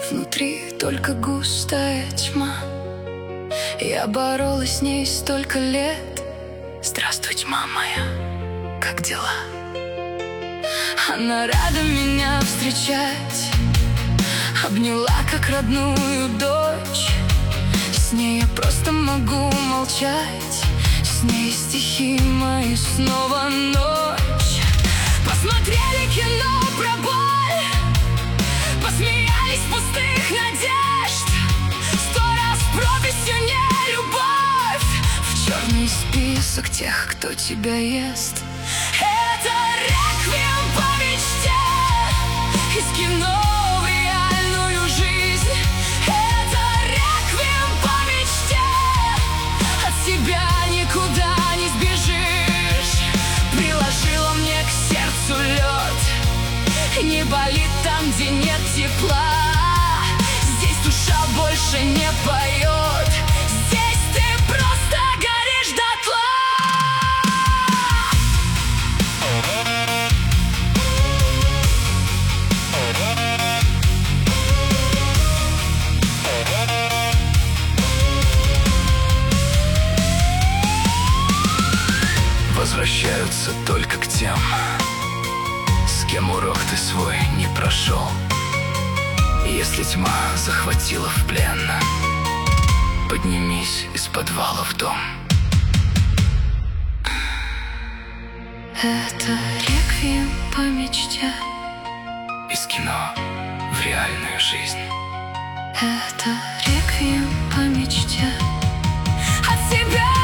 Внутри только густая тьма. Я боролась с ней столько лет. Здравствуй, тьма моя, как дела? Она рада меня встречать, обняла как родную дочь. С ней я просто могу молчать, с ней стихи мои снова ночь. Посмотрели кино про боль, посмеялись пустых надежд. 100 раз прописью не любовь в черный список тех, кто тебя ест. Это реквием по мечте из кино в реальную жизнь. Это реквием по мечте, от себя никуда не сбежишь. Приложила мне к сердцу лед, не болит там, где нет тепла. Здесь душа больше не поет, здесь ты просто горишь дотла. Возвращаются только к тем, с кем урок ты свой не прошел. Если тьма захватила в плен, поднимись из подвала в дом. Это реквием по мечте Из кино в реальную жизнь. Это реквием по мечте, от себя